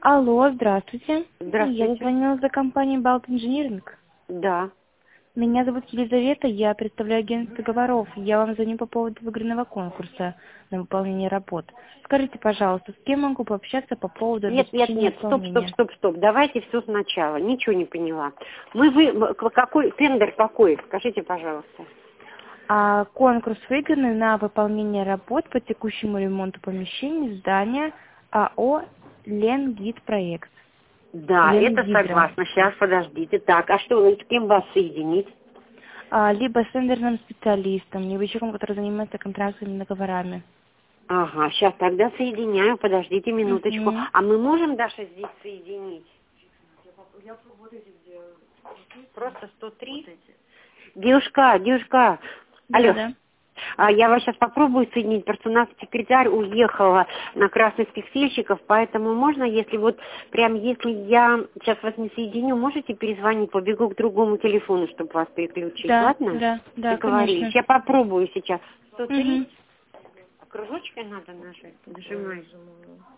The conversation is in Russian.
Алло, здравствуйте. Здравствуйте. Я звонила за компанией Балт Инжиниринг. Да. Меня зовут Елизавета, я представляю агентство договоров. Я вам звоню по поводу выигранного конкурса на выполнение работ. Скажите, пожалуйста, с кем могу пообщаться по поводу Нет, обеспечения выполнения? стоп. Давайте все сначала. Ничего не поняла. Какой тендер какой? Скажите, пожалуйста. Конкурс выигранный на выполнение работ по текущему ремонту помещений здания АО «Ленгидпроект». Да, это Ленгидро. согласна. Сейчас, подождите. Так, а что, с кем вас соединить? Либо с тендерным специалистом, либо человеком, который занимается контрактными договорами. Ага, сейчас тогда соединяю. Подождите минуточку. Мгм. А мы можем, Даша, здесь соединить? Просто 103? Девушка. Алло. Да. Я вас сейчас попробую соединить, просто у нас секретарь уехала на красных пиксельщиков, поэтому можно, если я сейчас вас не соединю, можете перезвонить, побегу к другому телефону, чтобы вас переключить, ладно? Да, Договорились. конечно. Я попробую сейчас. 103. Мгм. Кружочкой надо нажать? Нажимай.